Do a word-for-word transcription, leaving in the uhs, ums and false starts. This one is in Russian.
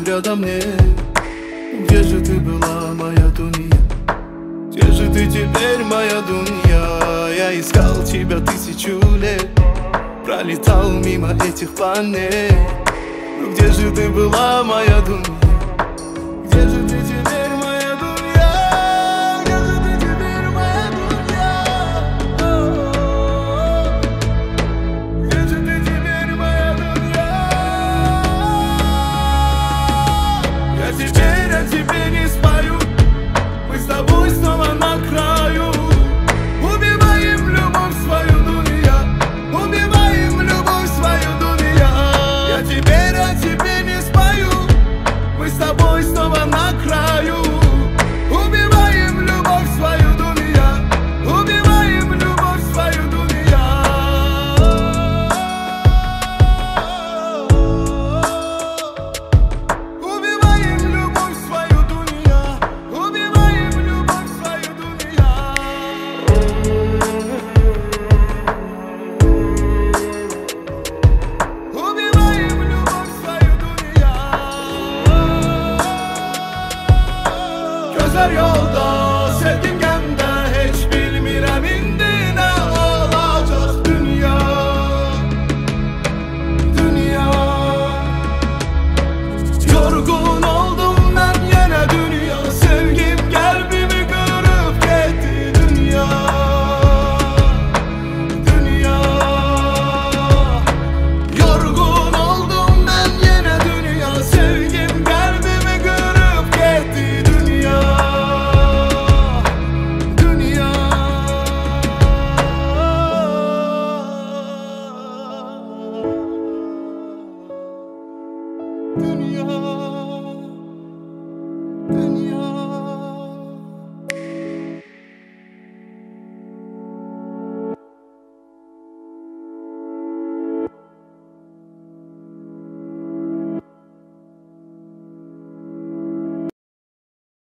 рядом нет. Где же ты была, моя Дунья? Где же ты теперь, моя Дунья? Я искал тебя тысячу лет, пролетал мимо этих планет. Ну где же ты была, моя Дунья? Где же ты теперь, моя Дунья? Где же ты теперь, моя Дунья? Где же ты теперь, моя Дунья? Я теперь о тебе не спою, мы с тобой снова на краю. Убиваем любовь свою, Дунья, убиваем любовь свою, Дунья. Я теперь о тебе не спою, мы с тобой снова на краю. Убиваем любовь свою, Дунья, убиваем любовь свою, Дунья. Убиваем любовь свою, Дунья, убиваем любовь свою, Дунья. Убиваем любовь свою, Дунья. Gözler yolda